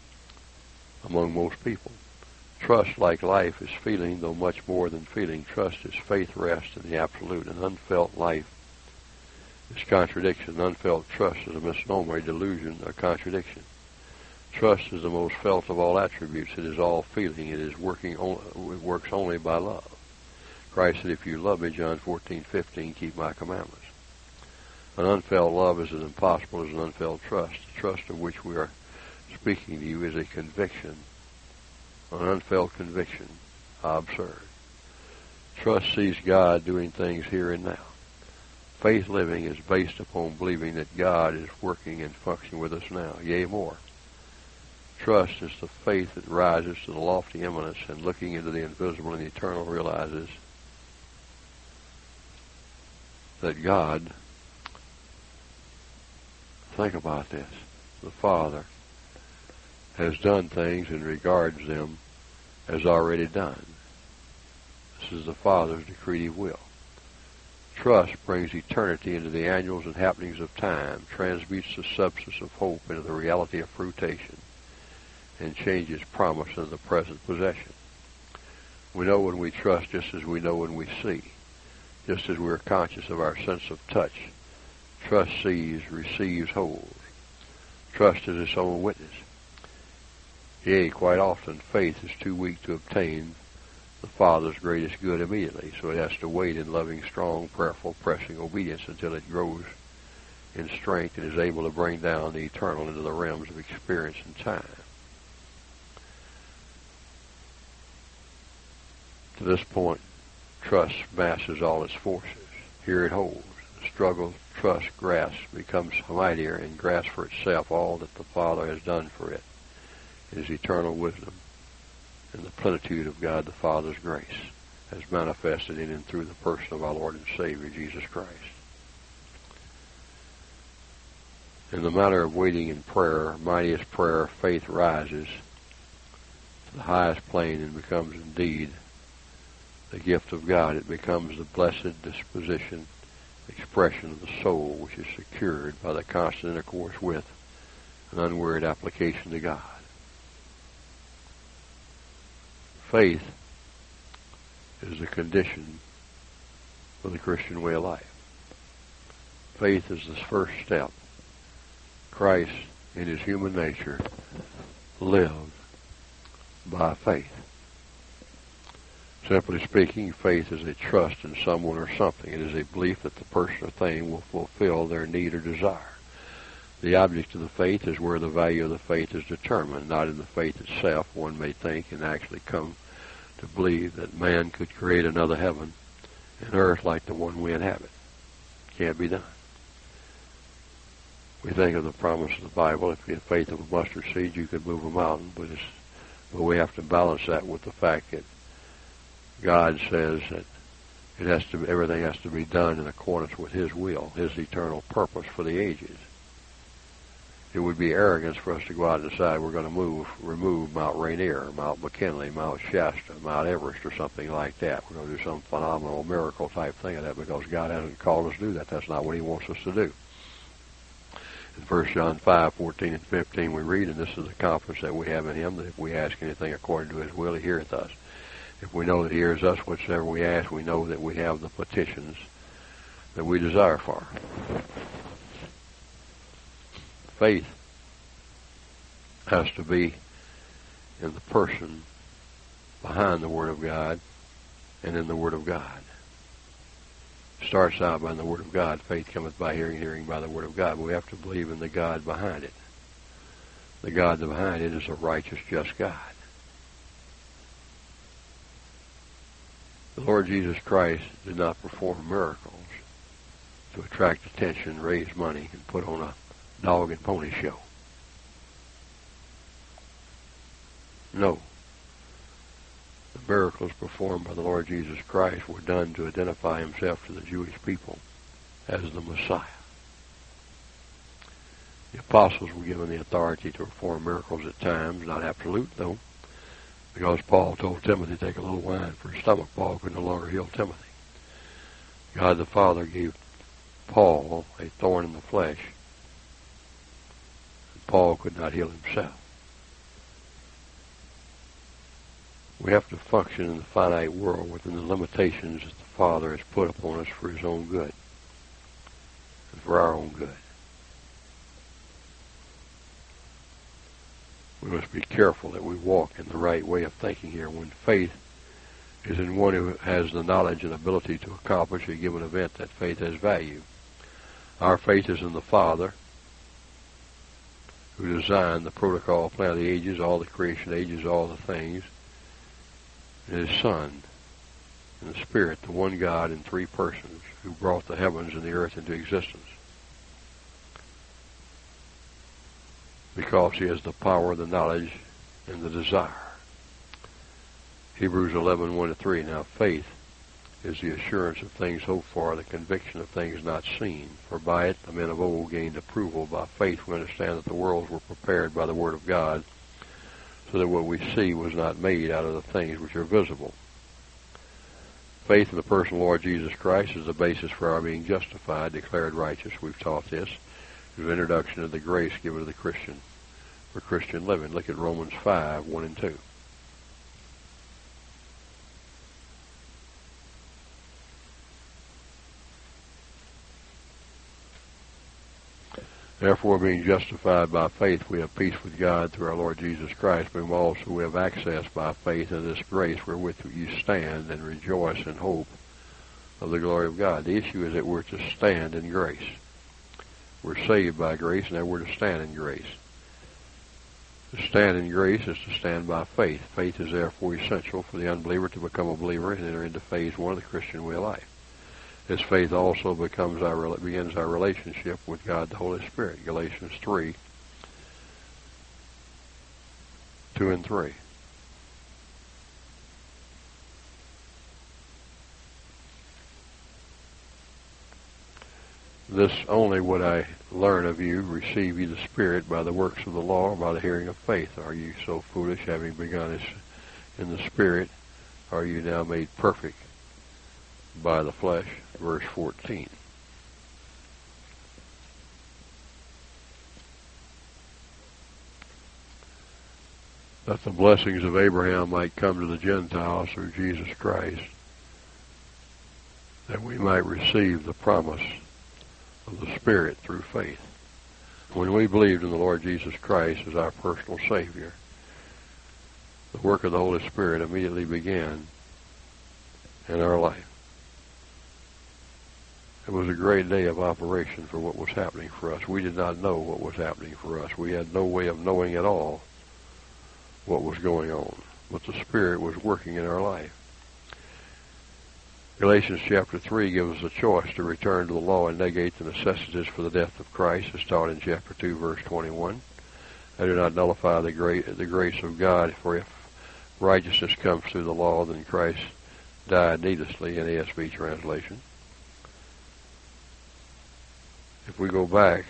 among most people. Trust, like life, is feeling, though much more than feeling. Trust is faith rest in the absolute. An unfelt life is contradiction. Unfelt trust is a misnomer, a delusion, a contradiction. Trust is the most felt of all attributes. It is all feeling. It is working. Only, it works only by love. Christ said, "If you love me," John fourteen fifteen, "keep my commandments." An unfelt love is as impossible as an unfelt trust. The trust of which we are speaking to you is a conviction, an unfelt conviction. How absurd. Trust sees God doing things here and now. Faith living is based upon believing that God is working and functioning with us now, yea, more. Trust is the faith that rises to the lofty eminence and, looking into the invisible and the eternal, realizes that God, think about this, the Father has done things and regards them as already done. This is the Father's decretive will. Trust brings eternity into the annuals and happenings of time, transmutes the substance of hope into the reality of fruitation, and changes promise into the present possession. We know when we trust just as we know when we see, just as we are conscious of our sense of touch. Trust sees, receives, holds. Trust is its own witness. Yea, quite often, faith is too weak to obtain the Father's greatest good immediately, so it has to wait in loving, strong, prayerful, pressing obedience until it grows in strength and is able to bring down the eternal into the realms of experience and time. To this point, trust masses all its forces. Here it holds. The struggle, trust, grasp becomes mightier and grasps for itself all that the Father has done for it. It is eternal wisdom and the plenitude of God the Father's grace as manifested in and through the person of our Lord and Savior, Jesus Christ. In the matter of waiting in prayer, mightiest prayer, faith rises to the highest plane and becomes indeed the gift of God. It becomes the blessed disposition, expression of the soul, which is secured by the constant intercourse with an unwearied application to God. Faith is the condition for the Christian way of life. Faith is the first step. Christ, in his human nature, lived by faith. Simply speaking, faith is a trust in someone or something. It is a belief that the person or thing will fulfill their need or desire. The object of the faith is where the value of the faith is determined, not in the faith itself. One may think and actually come to believe that man could create another heaven and earth like the one we inhabit. Can't be done. We think of the promise of the Bible. If you have faith of a mustard seed, you could move a mountain, but, it's, but we have to balance that with the fact that God says that it has to, everything has to be done in accordance with his will, his eternal purpose for the ages. It would be arrogance for us to go out and decide we're going to move, remove Mount Rainier, Mount McKinley, Mount Shasta, Mount Everest, or something like that. We're going to do some phenomenal miracle type thing of that because God hasn't called us to do that. That's not what he wants us to do. In First John five, fourteen and fifteen we read, and this is the confidence that we have in him, that if we ask anything according to his will, he heareth us. If we know that he hears us whatsoever we ask, we know that we have the petitions that we desire for. Faith has to be in the person behind the Word of God and in the Word of God. It starts out by the Word of God. Faith cometh by hearing, hearing by the Word of God. But we have to believe in the God behind it. The God behind it is a righteous, just God. The Lord Jesus Christ did not perform miracles to attract attention, raise money, and put on a dog and pony show. No. The miracles performed by the Lord Jesus Christ were done to identify himself to the Jewish people as the Messiah. The apostles were given the authority to perform miracles at times, not absolute though, because Paul told Timothy to take a little wine for his stomach. Paul could no longer heal Timothy. God the Father gave Paul a thorn in the flesh, and Paul could not heal himself. We have to function in the finite world within the limitations that the Father has put upon us for his own good and for our own good. We must be careful that we walk in the right way of thinking here. When faith is in one who has the knowledge and ability to accomplish a given event, that faith has value. Our faith is in the Father, who designed the protocol, plan of the ages, all the creation ages, all the things, and his Son, and the Spirit, the one God in three persons, who brought the heavens and the earth into existence. Because he has the power, the knowledge, and the desire. Hebrews eleven, one to three. Now faith is the assurance of things hoped for, the conviction of things not seen. For by it the men of old gained approval. By faith we understand that the worlds were prepared by the word of God, so that what we see was not made out of the things which are visible. Faith in the person of the Lord Jesus Christ is the basis for our being justified, declared righteous. We've taught this. It's an introduction to the grace given to the Christian for Christian living. Look at Romans five, one and two. Therefore, being justified by faith, we have peace with God through our Lord Jesus Christ, whom also we have access by faith in this grace wherewith you stand and rejoice in hope of the glory of God. The issue is that we're to stand in grace. We're saved by grace, and now we're to stand in grace. To stand in grace is to stand by faith. Faith is therefore essential for the unbeliever to become a believer and enter into phase one of the Christian way of life. This faith also becomes our begins our relationship with God the Holy Spirit. Galatians three, two and three. This only would I learn of you, receive ye the Spirit by the works of the law, or by the hearing of faith. Are you so foolish, having begun in the Spirit, are you now made perfect by the flesh? Verse fourteen. That the blessings of Abraham might come to the Gentiles through Jesus Christ, that we might receive the promise of the Spirit through faith. When we believed in the Lord Jesus Christ as our personal Savior, the work of the Holy Spirit immediately began in our life. It was a great day of operation for what was happening for us. We did not know what was happening for us. We had no way of knowing at all what was going on. But the Spirit was working in our life. Galatians chapter three gives us a choice to return to the law and negate the necessities for the death of Christ, as taught in chapter two, verse twenty-one. I do not nullify the grace, the grace of God, for if righteousness comes through the law, then Christ died needlessly, N A S B translation. If we go back,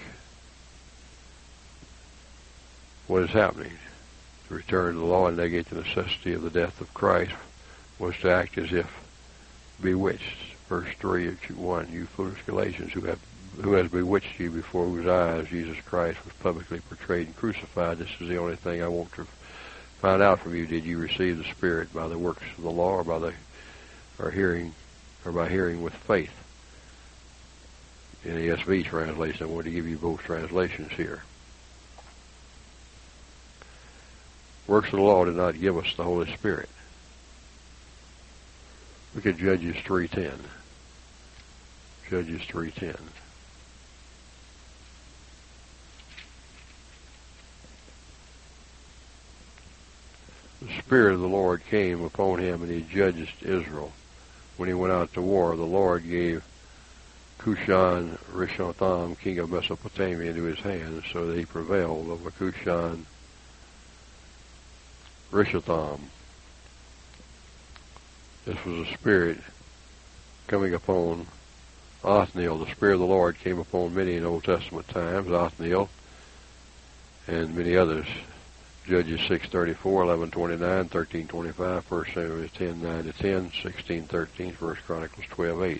what is happening? To return to the law and negate the necessity of the death of Christ was to act as if bewitched. Verse three of one, you foolish Galatians, who have who has bewitched you before whose eyes Jesus Christ was publicly portrayed and crucified. This is the only thing I want to find out from you. Did you receive the Spirit by the works of the law, or by the or hearing, or by hearing with faith? In the S V translation, I want to give you both translations here. Works of the law did not give us the Holy Spirit. Look at Judges three ten. Judges three ten. The Spirit of the Lord came upon him, and he judged Israel. When he went out to war, the Lord gave Cushan Rishotham, king of Mesopotamia, into his hands, so that he prevailed over Cushan Rishotham. This was a spirit coming upon Othniel. The Spirit of the Lord came upon many in Old Testament times, Othniel and many others. Judges six thirty-four, eleven twenty-nine, thirteen twenty-five, First Samuel ten nine to ten, sixteen thirteen, First Chronicles twelve eight.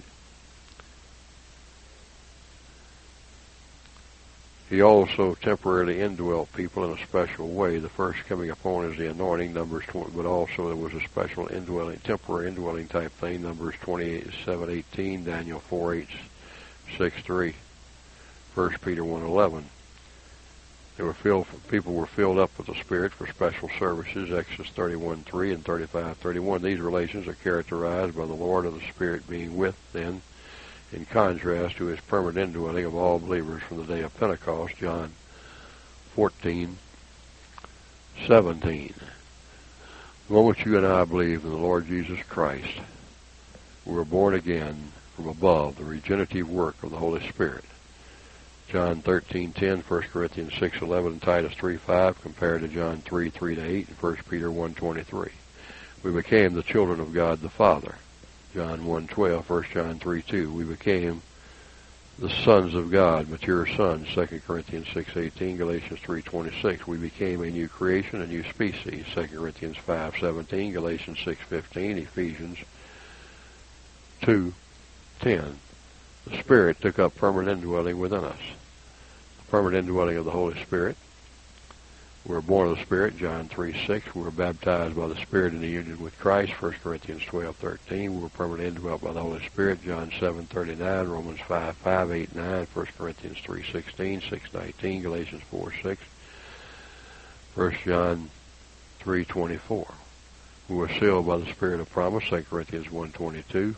He also temporarily indwelt people in a special way. The first coming upon is the anointing, Numbers twenty, but also there was a special indwelling, temporary indwelling type thing, Numbers twenty-eight seven eighteen, Daniel four eight six three, First Peter one eleven. They were filled, people were filled up with the Spirit for special services, Exodus thirty-one three and thirty-five thirty-one. These relations are characterized by the Lord of the Spirit being with them, in contrast to his permanent indwelling of all believers from the day of Pentecost, John fourteen seventeen. The moment you and I believe in the Lord Jesus Christ, we were born again from above, the regenerative work of the Holy Spirit. John thirteen ten, First Corinthians six eleven, and Titus three five, compared to John three three to eight, and First Peter one twenty-three. We became the children of God the Father. John one twelve, First John three two. We became the sons of God, mature sons, Second Corinthians six eighteen, Galatians three twenty-six. We became a new creation, a new species, Second Corinthians five seventeen, Galatians six fifteen, Ephesians two ten. The Spirit took up permanent indwelling within us. The permanent indwelling of the Holy Spirit. We were born of the Spirit, John three six. We were baptized by the Spirit in the union with Christ, First Corinthians twelve thirteen. We were permanently indwelt by the Holy Spirit, John seven thirty-nine, Romans five five, eight nine, First Corinthians three sixteen, six nineteen, Galatians four six, First John three twenty-four. We were sealed by the Spirit of promise, Second Corinthians one twenty-two.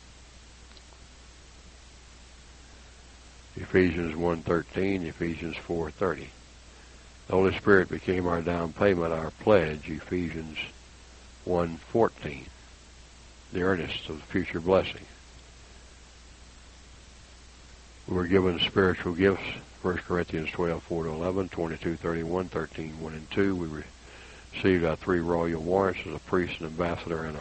Ephesians one thirteen, Ephesians four thirty. The Holy Spirit became our down payment, our pledge, Ephesians one fourteen, the earnest of the future blessing. We were given spiritual gifts, First Corinthians twelve four to eleven, twenty-two thirty-one, thirteen one and two. We received our three royal warrants as a priest, an ambassador, and a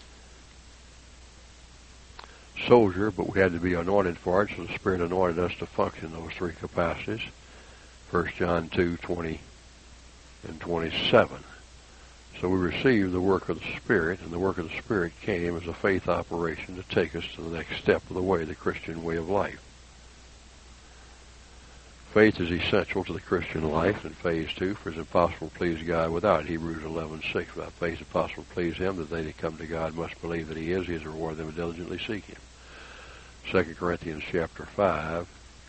soldier, but we had to be anointed for it, so the Spirit anointed us to function those three capacities. First John two twenty and twenty-seven. So we received the work of the Spirit, and the work of the Spirit came as a faith operation to take us to the next step of the way, the Christian way of life. Faith is essential to the Christian life in phase two, for it's impossible to please God without it. Hebrews eleven six. Without faith, it's impossible to please Him, that they that come to God must believe that He is. He is a reward of them who diligently seek Him. Second Corinthians chapter five,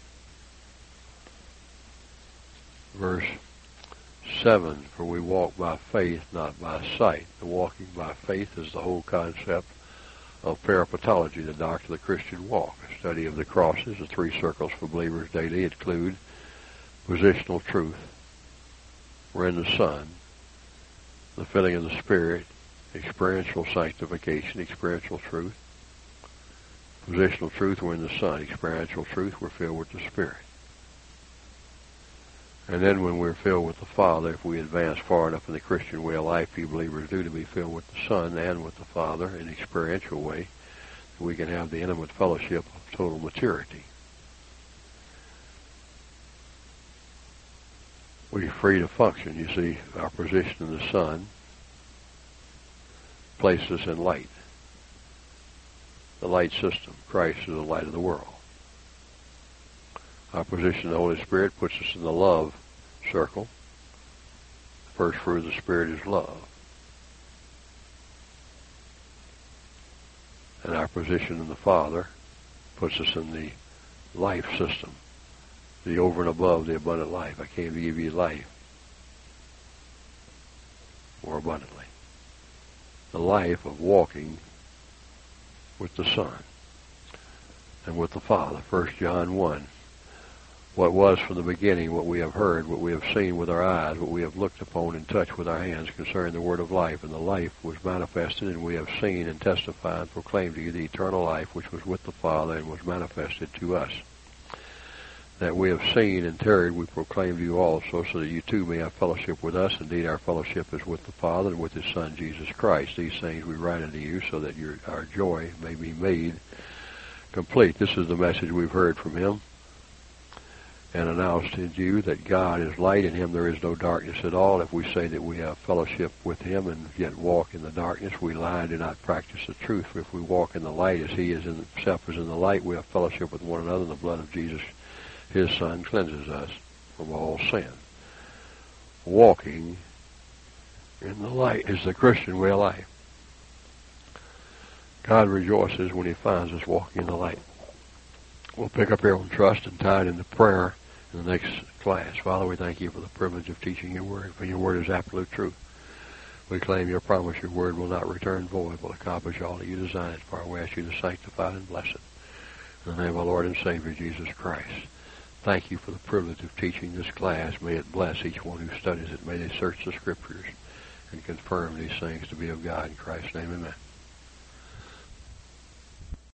verse seven. For we walk by faith, not by sight. The walking by faith is the whole concept of parapatology, the doctrine of the Christian walk. A study of the crosses, the three circles for believers daily include positional truth, we're in the Son, the filling of the Spirit, experiential sanctification, experiential truth. Positional truth, we're in the Son. Experiential truth, we're filled with the Spirit. And then when we're filled with the Father, if we advance far enough in the Christian way of life, few believers do, to be filled with the Son and with the Father in an experiential way, we can have the intimate fellowship of total maturity. We're free to function. You see, our position in the Son places us in light. The light system. Christ is the light of the world. Our position in the Holy Spirit puts us in the love circle. The first fruit of the Spirit is love. And our position in the Father puts us in the life system, the over and above the abundant life. I came to give you life more abundantly. The life of walking with the Son and with the Father. First John one. What was from the beginning, what we have heard, what we have seen with our eyes, what we have looked upon and touched with our hands concerning the word of life. And the life was manifested, and we have seen and testified and proclaimed to you the eternal life which was with the Father and was manifested to us. That we have seen and heard, we proclaim to you also, so that you too may have fellowship with us. Indeed, our fellowship is with the Father and with His Son, Jesus Christ. These things we write unto you, so that your, our joy may be made complete. This is the message we've heard from Him and announced to you, that God is light, in Him there is no darkness at all. If we say that we have fellowship with Him and yet walk in the darkness, we lie and do not practice the truth. For if we walk in the light as He is in Himself is in the light, we have fellowship with one another, and the blood of Jesus, His Son, cleanses us from all sin. Walking in the light is the Christian way of life. God rejoices when He finds us walking in the light. We'll pick up here on trust and tie it into prayer in the next class. Father, we thank you for the privilege of teaching your word, for your word is absolute truth. We claim your promise, your word will not return void, will accomplish all that you design it for. We ask you to sanctify it and bless it. In the name of our Lord and Savior, Jesus Christ. Thank you for the privilege of teaching this class. May it bless each one who studies it. May they search the Scriptures and confirm these things to be of God. In Christ's name, amen.